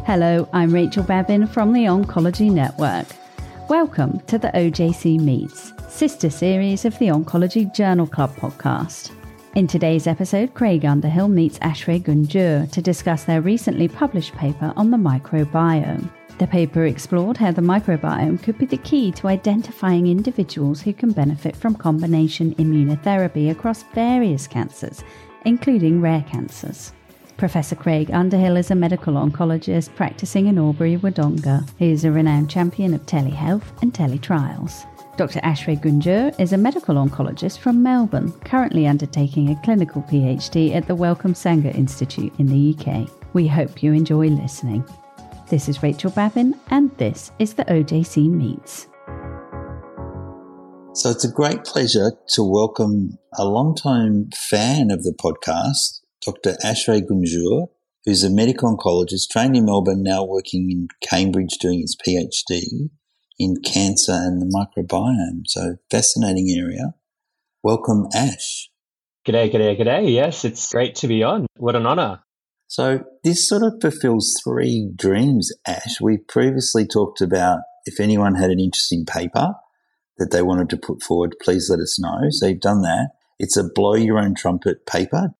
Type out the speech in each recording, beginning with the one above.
Hello, I'm Rachel Babin from the Oncology Network. Welcome to the OJC Meets, sister series of the Oncology Journal Club podcast. In today's episode, Craig Underhill meets Ashray Gunjur to discuss their recently published paper on the microbiome. The paper explored how the microbiome could be the key to identifying individuals who can benefit from combination immunotherapy across various cancers, including rare cancers. Professor Craig Underhill is a medical oncologist practicing in Albury, Wodonga. He is a renowned champion of telehealth and teletrials. Dr. Ashray Gunjur is a medical oncologist from Melbourne, currently undertaking a clinical PhD at the Wellcome Sanger Institute in the UK. We hope you enjoy listening. This is Rachel Babin, and this is the OJC Meets. So it's a great pleasure to welcome a long-time fan of the podcast, Dr. Ashray Gunjur, who's a medical oncologist trained in Melbourne, now working in Cambridge doing his PhD in cancer and the microbiome. So fascinating area. Welcome, Ash. G'day. Yes, it's great to be on. What an honour. So this sort of fulfills three dreams, Ash. We previously talked about if anyone had an interesting paper that they wanted to put forward, please let us know. So you've done that. It's a blow your own trumpet paper.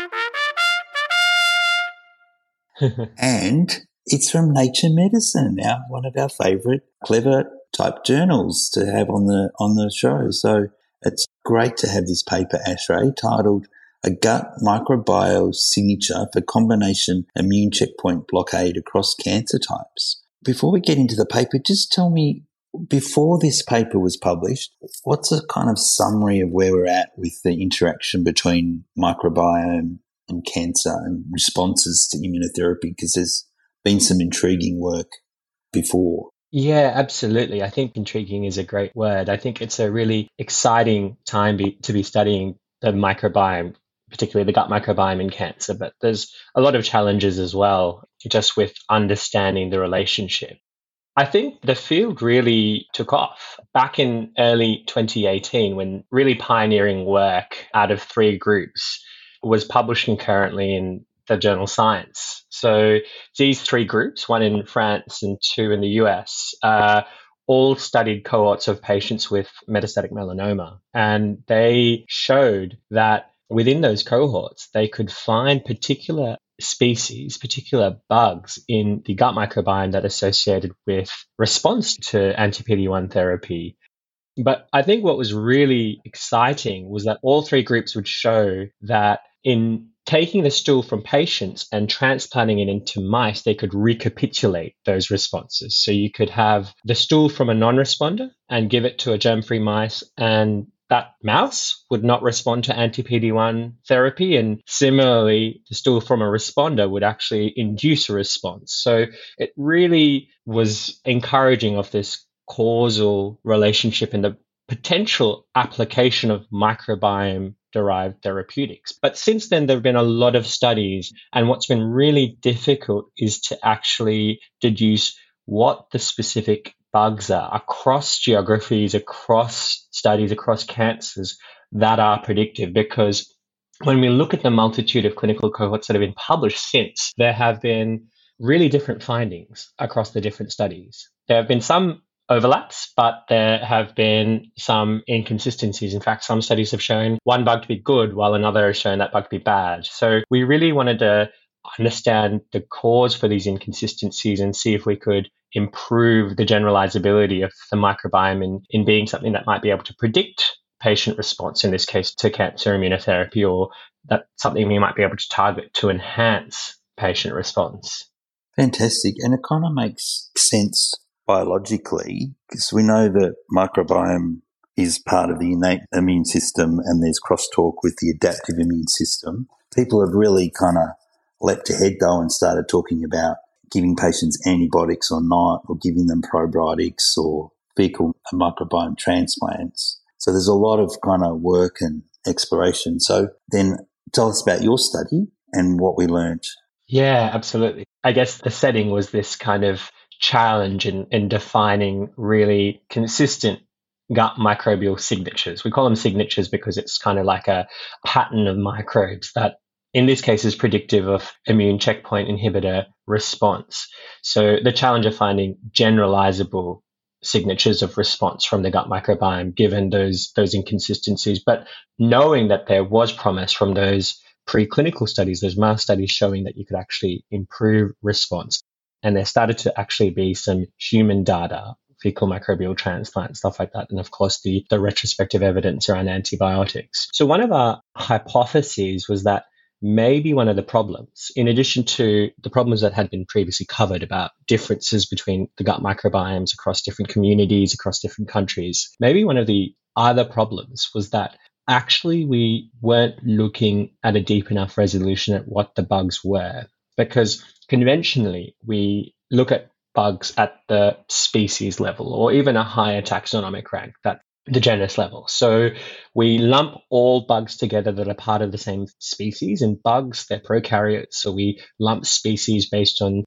And it's from Nature Medicine, now one of our favourite clever type journals to have on the show. So it's great to have this paper, Ashray, titled A Gut Microbiome Signature for Combination Immune Checkpoint Blockade Across Cancer Types. Before we get into the paper, just tell me, before this paper was published, what's a kind of summary of where we're at with the interaction between microbiome and cancer and responses to immunotherapy, because there's been some intriguing work before. Yeah, absolutely. I think intriguing is a great word. I think it's a really exciting time to be studying the microbiome, particularly the gut microbiome in cancer, but there's a lot of challenges as well, just with understanding the relationship. I think the field really took off back in early 2018 when really pioneering work out of three groups was published concurrently in the journal Science. So these three groups, one in France and two in the US, all studied cohorts of patients with metastatic melanoma. And they showed that within those cohorts, they could find particular species, particular bugs in the gut microbiome that associated with response to anti-PD-1 therapy. But I think what was really exciting was that all three groups would show that in taking the stool from patients and transplanting it into mice, they could recapitulate those responses. So you could have the stool from a non-responder and give it to a germ-free mice, and that mouse would not respond to anti-PD-1 therapy. And similarly, the stool from a responder would actually induce a response. So it really was encouraging of this causal relationship and the potential application of microbiome-derived therapeutics. But since then, there have been a lot of studies, and what's been really difficult is to actually deduce what the specific bugs are across geographies, across studies, across cancers that are predictive. Because when we look at the multitude of clinical cohorts that have been published since, there have been really different findings across the different studies. There have been some overlaps, but there have been some inconsistencies. In fact, some studies have shown one bug to be good while another has shown that bug to be bad. So we really wanted to understand the cause for these inconsistencies and see if we could improve the generalizability of the microbiome in being something that might be able to predict patient response, in this case to cancer immunotherapy, or that something we might be able to target to enhance patient response. Fantastic. And it kind of makes sense biologically, because we know that microbiome is part of the innate immune system and there's crosstalk with the adaptive immune system. People have really kind of leapt ahead though and started talking about giving patients antibiotics or not, or giving them probiotics or fecal microbiome transplants. So there's a lot of kind of work and exploration. So then tell us about your study and what we learned. Yeah, absolutely. I guess the setting was this kind of challenge in defining really consistent gut microbial signatures. We call them signatures because it's kind of like a pattern of microbes that in this case is predictive of immune checkpoint inhibitor response. So the challenge of finding generalizable signatures of response from the gut microbiome, given those inconsistencies, but knowing that there was promise from those preclinical studies, those mouse studies showing that you could actually improve response. And there started to actually be some human data, fecal microbial transplant, stuff like that. And of course, the retrospective evidence around antibiotics. So one of our hypotheses was that maybe one of the problems, in addition to the problems that had been previously covered about differences between the gut microbiomes across different communities, across different countries, maybe one of the other problems was that actually we weren't looking at a deep enough resolution at what the bugs were. Because conventionally, we look at bugs at the species level or even a higher taxonomic rank, that the genus level. So we lump all bugs together that are part of the same species, and bugs, they're prokaryotes. So we lump species based on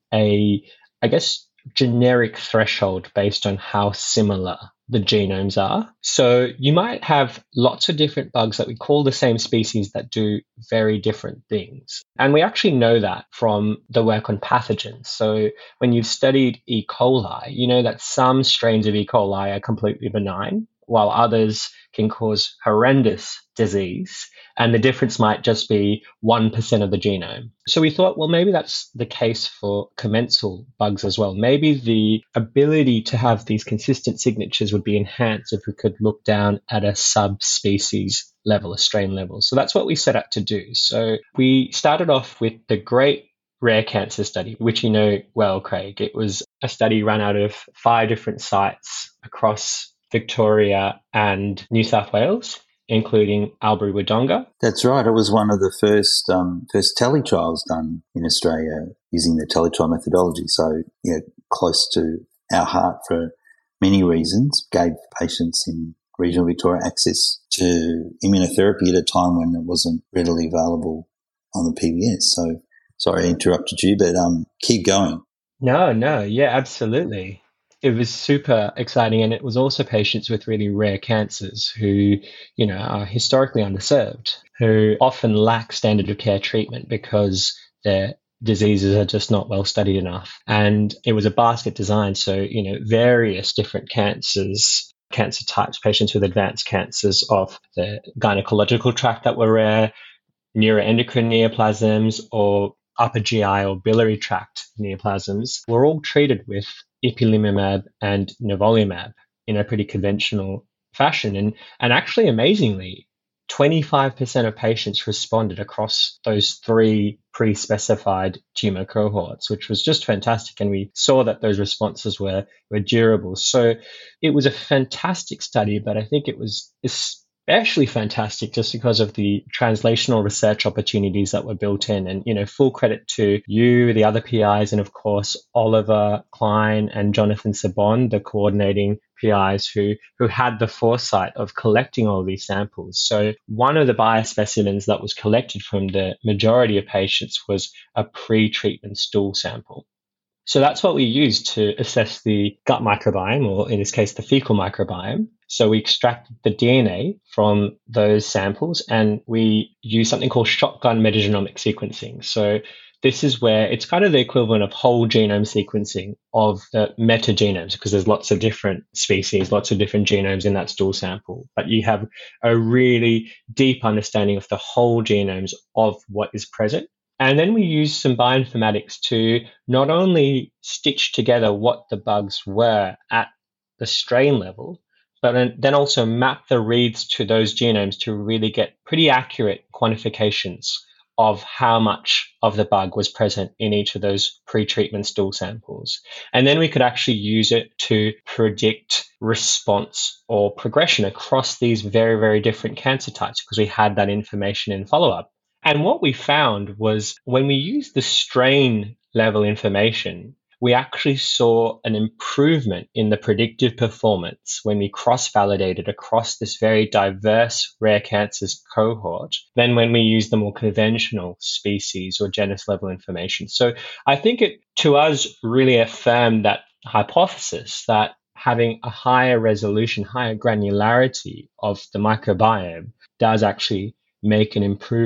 generic threshold based on how similar the genomes are. So you might have lots of different bugs that we call the same species that do very different things. And we actually know that from the work on pathogens. So when you've studied E. coli, you know that some strains of E. coli are completely benign, while others can cause horrendous disease. And the difference might just be 1% of the genome. So we thought, well, maybe that's the case for commensal bugs as well. Maybe the ability to have these consistent signatures would be enhanced if we could look down at a subspecies level, a strain level. So that's what we set out to do. So we started off with the Great Rare Cancer Study, which you know well, Craig. It was a study run out of 5 different sites across Victoria and New South Wales, including Albury-Wodonga. That's right. It was one of the first teletrials done in Australia using the teletrial methodology. So, close to our heart for many reasons. Gave patients in regional Victoria access to immunotherapy at a time when it wasn't readily available on the PBS. So, sorry I interrupted you, but keep going. No, yeah, absolutely. It was super exciting, and it was also patients with really rare cancers who, are historically underserved, who often lack standard of care treatment because their diseases are just not well studied enough. And it was a basket design, so, various different cancers, cancer types, patients with advanced cancers of the gynecological tract that were rare, neuroendocrine neoplasms, or upper GI or biliary tract neoplasms, were all treated with ipilimumab and nivolumab in a pretty conventional fashion. And actually, amazingly, 25% of patients responded across those 3 pre-specified tumor cohorts, which was just fantastic. And we saw that those responses were durable. So it was a fantastic study, but I think it was especially fantastic just because of the translational research opportunities that were built in. And, full credit to you, the other PIs, and of course, Oliver Klein and Jonathan Sabon, the coordinating PIs who had the foresight of collecting all these samples. So one of the biospecimens that was collected from the majority of patients was a pre-treatment stool sample. So that's what we used to assess the gut microbiome, or in this case, the fecal microbiome. So we extracted the DNA from those samples, and we used something called shotgun metagenomic sequencing. So this is where it's kind of the equivalent of whole genome sequencing of the metagenomes, because there's lots of different species, lots of different genomes in that stool sample. But you have a really deep understanding of the whole genomes of what is present. And then we used some bioinformatics to not only stitch together what the bugs were at the strain level, but then also map the reads to those genomes to really get pretty accurate quantifications of how much of the bug was present in each of those pre-treatment stool samples. And then we could actually use it to predict response or progression across these very, very different cancer types, because we had that information in follow-up. And what we found was when we used the strain level information, we actually saw an improvement in the predictive performance when we cross-validated across this very diverse rare cancers cohort than when we used the more conventional species or genus level information. So I think it, to us, really affirmed that hypothesis that having a higher resolution, higher granularity of the microbiome does actually make an improvement.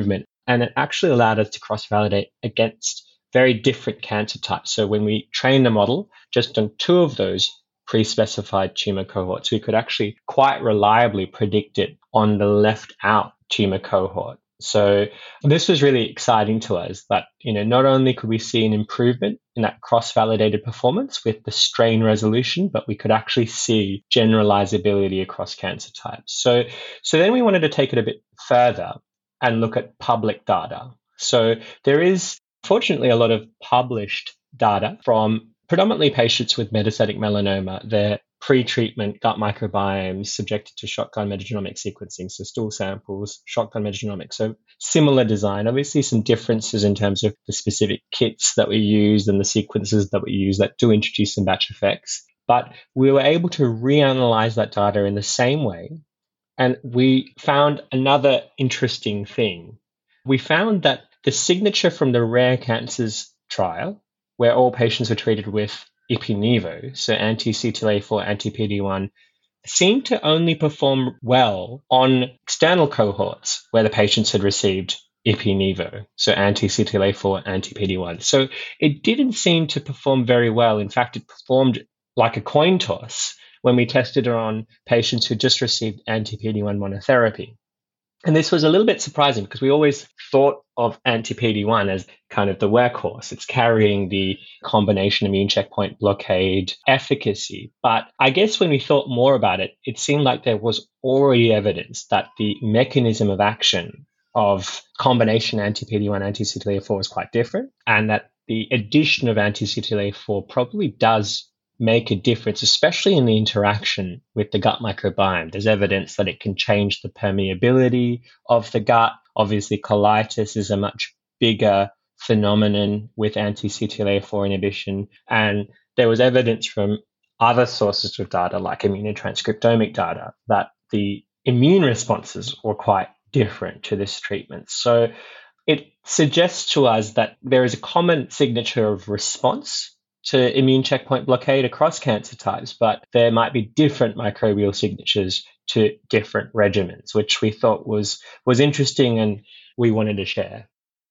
And it actually allowed us to cross-validate against very different cancer types. So when we trained the model just on 2 of those pre-specified tumor cohorts, we could actually quite reliably predict it on the left out tumor cohort. So this was really exciting to us that, not only could we see an improvement in that cross-validated performance with the strain resolution, but we could actually see generalizability across cancer types. So then we wanted to take it a bit further and look at public data. So there is, fortunately, a lot of published data from predominantly patients with metastatic melanoma. Their pre-treatment gut microbiomes subjected to shotgun metagenomic sequencing, so stool samples, shotgun metagenomics. So similar design, obviously some differences in terms of the specific kits that we use and the sequences that we use that do introduce some batch effects. But we were able to reanalyze that data in the same way. And we found another interesting thing. We found that the signature from the rare cancers trial, where all patients were treated with Ipi/Nivo, so anti-CTLA-4, anti-PD-1, seemed to only perform well on external cohorts where the patients had received Ipi/Nivo, so anti-CTLA-4, anti-PD-1. So it didn't seem to perform very well. In fact, it performed like a coin toss when we tested it on patients who just received anti-PD-1 monotherapy. And this was a little bit surprising because we always thought of anti-PD-1 as kind of the workhorse. It's carrying the combination immune checkpoint blockade efficacy. But I guess when we thought more about it, it seemed like there was already evidence that the mechanism of action of combination anti-PD-1, anti-CTLA-4 is quite different, and that the addition of anti-CTLA-4 probably does make a difference, especially in the interaction with the gut microbiome. There's evidence that it can change the permeability of the gut. Obviously, colitis is a much bigger phenomenon with anti-CTLA-4 inhibition. And there was evidence from other sources of data, like immunotranscriptomic data, that the immune responses were quite different to this treatment. So it suggests to us that there is a common signature of response to immune checkpoint blockade across cancer types, but there might be different microbial signatures to different regimens, which we thought was interesting and we wanted to share.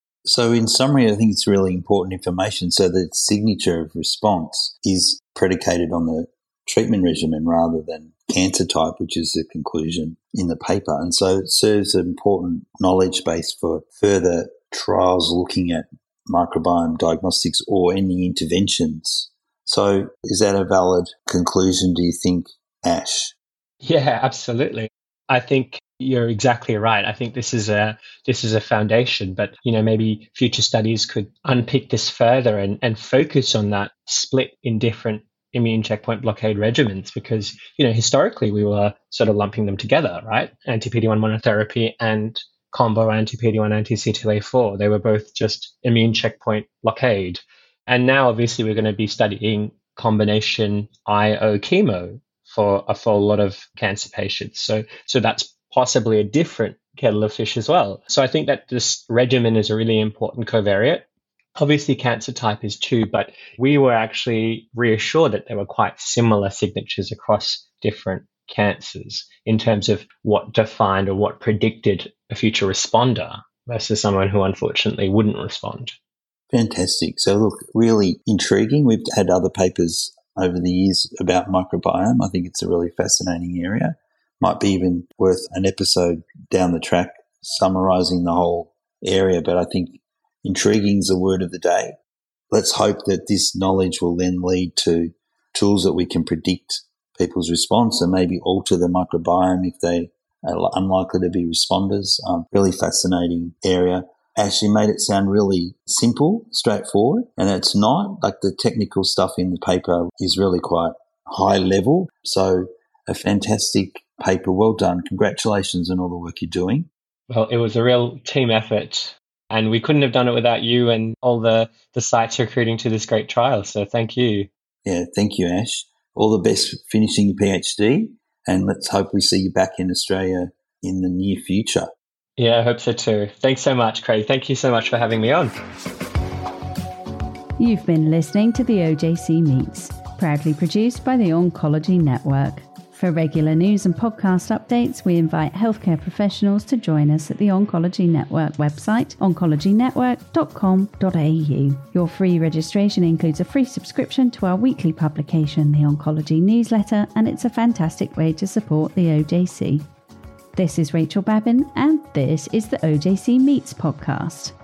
So in summary, I think it's really important information. So the signature of response is predicated on the treatment regimen rather than cancer type, which is the conclusion in the paper. And so it serves an important knowledge base for further trials looking at microbiome diagnostics or any interventions. So is that a valid conclusion, do you think, Ash? Yeah, absolutely. I think you're exactly right. I think this is a foundation, but maybe future studies could unpick this further and focus on that split in different immune checkpoint blockade regimens, because historically we were sort of lumping them together, right? Anti-PD-1 monotherapy and combo anti-PD-1, anti-CTLA-4. They were both just immune checkpoint blockade. And now, obviously, we're going to be studying combination IO chemo for a full lot of cancer patients. So that's possibly a different kettle of fish as well. So I think that this regimen is a really important covariate. Obviously, cancer type is too, but we were actually reassured that there were quite similar signatures across different cancers in terms of what defined or what predicted a future responder versus someone who unfortunately wouldn't respond. Fantastic. So look, really intriguing. We've had other papers over the years about microbiome. I think it's a really fascinating area. Might be even worth an episode down the track summarising the whole area, but I think intriguing is the word of the day. Let's hope that this knowledge will then lead to tools that we can predict people's response and maybe alter the microbiome if they are unlikely to be responders. Really fascinating area. Ashley made it sound really simple, straightforward, and it's not. Like the technical stuff in the paper is really quite high level. So a fantastic paper. Well done. Congratulations on all the work you're doing. Well, it was a real team effort, and we couldn't have done it without you and all the sites recruiting to this great trial. So thank you. Yeah, thank you, Ash. All the best finishing your PhD, and let's hope we see you back in Australia in the near future. Yeah, I hope so too. Thanks so much, Craig. Thank you so much for having me on. You've been listening to the OJC Meets, proudly produced by the Oncology Network. For regular news and podcast updates, we invite healthcare professionals to join us at the Oncology Network website, oncologynetwork.com.au. Your free registration includes a free subscription to our weekly publication, the Oncology Newsletter, and it's a fantastic way to support the OJC. This is Rachel Babin, and this is the OJC Meets podcast.